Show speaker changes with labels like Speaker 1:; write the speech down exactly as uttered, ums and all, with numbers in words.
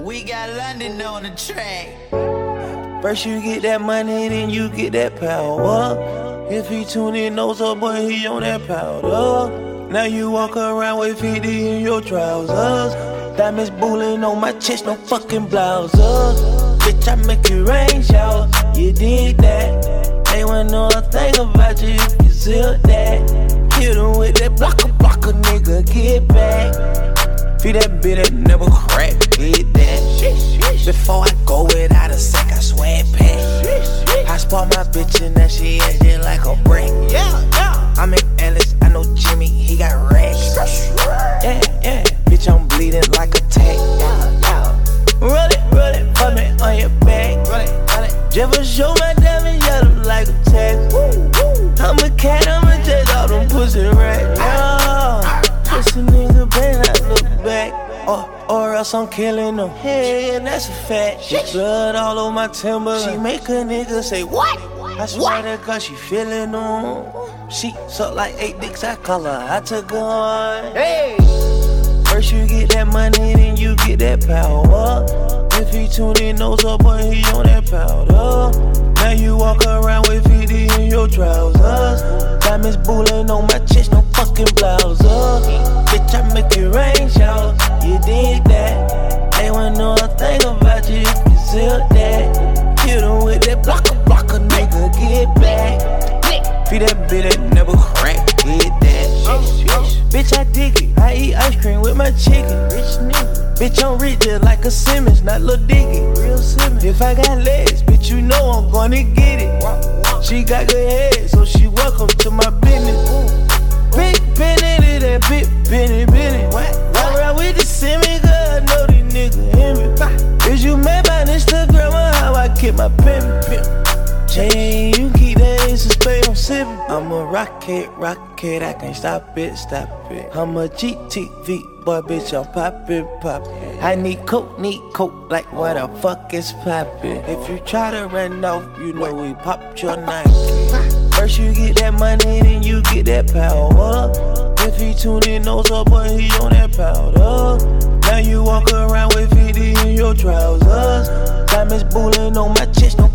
Speaker 1: We got London on the track.
Speaker 2: First you get that money, then you get that power. If he tune in, knows up, boy, he on that powder. Now you walk around with fifty in your trousers. Diamonds bullying on my chest, no fucking blouses. Bitch, I make it rain shower, you did that. They wanna know a thing about you if you zip that. Hit him with that blocker, blocker, nigga, get back. Feed that bitch that never crack, get that. Before I go without a sec, I swear it pack. I spot my bitch and that she acting like a brick. Yeah, yeah. I'm in Ellis, I know Jimmy, he got racks. Yeah, yeah. Bitch, I'm bleeding like a tank. Yeah, yeah. Roll it, roll it, put me on your back. Roll it, roll it. Never show my diamond yellow like a tag. I'm a cat, I'm a jet, all them pussy right now. Pussy nigga, bang, I look back. Or, or else I'm killing them. Hey, and that's a fact. She blood all over my timber. She make a nigga say, what? I swear to God, she feeling them. She suck like eight dicks, I call her, I took her on. Hey! First you get that money, then you get that power. If he tune in, knows up, boy, he on that powder. Now you walk around with fifty in your trousers. Diamonds bullying on my chest, no fucking blouses. Bitch, I make it rain shower, you did that. They wanna know a thing about you if you zip that. Hit him with that blocker, blocker, nigga, get back. Feed that bitch that never crack, get that. Bitch, I dig it, I eat ice cream with my chicken. Rich nigga. Bitch, I'm rich just like a Simmons, not Lil Dicky. Real Simmons. If I got legs, bitch, you know I'm gonna get it. She got good head, so she welcome to my business. Big Benny, that big Benny, Benny. I ride with the Simmons, girl, I know these niggas hear me. Is you mad by Instagram or how I keep my pimp? Chain, you keep that ace of spade, I'm sippin'. I'm a rocket, rocket, I can't stop it, stop it. I'm a G T V, boy, bitch, I'm poppin', poppin'. I need coke, need coke, like what the fuck is poppin'? If you try to run off, you know we popped your Nike. First you get that money, then you get that power. If he tune in, knows up, boy, he on that powder. Now you walk around with fifty in your trousers. Diamonds bullying on my chest, no